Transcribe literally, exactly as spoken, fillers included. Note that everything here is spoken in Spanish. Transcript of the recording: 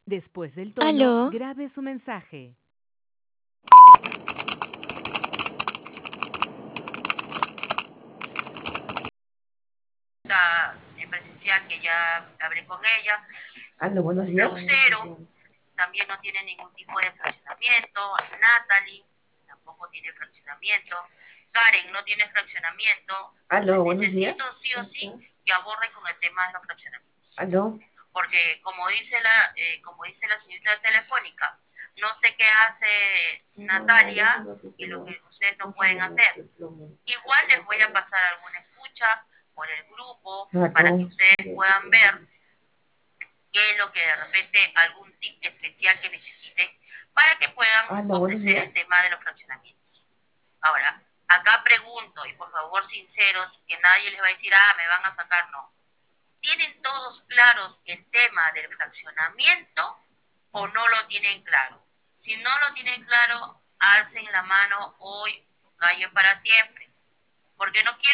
Después del tono, ¿Aló? grabe su mensaje. En presencial, que ya hablé con ella. Aló, buenos días. Lucero también no tiene ningún tipo de fraccionamiento. Natalie tampoco tiene fraccionamiento. Karen no tiene fraccionamiento. Aló, buenos Necesito días. sí o sí que aborden con el tema de los fraccionamientos. Aló. Porque como dice la, eh, como dice la señorita telefónica, no sé qué hace Natalia y lo que ustedes no pueden hacer. Igual les voy a pasar alguna escucha por el grupo para que ustedes puedan ver qué es lo que de repente algún tip especial que necesiten para que puedan Aló, buenos ofrecer el días. tema de los fraccionamientos. Ahora, acá pregunto, y por favor sinceros, que nadie les va a decir, ah, me van a sacar, no. ¿Tienen todos claros el tema del fraccionamiento o no lo tienen claro? Si no lo tienen claro, alcen la mano hoy, callen para siempre. Porque no quiero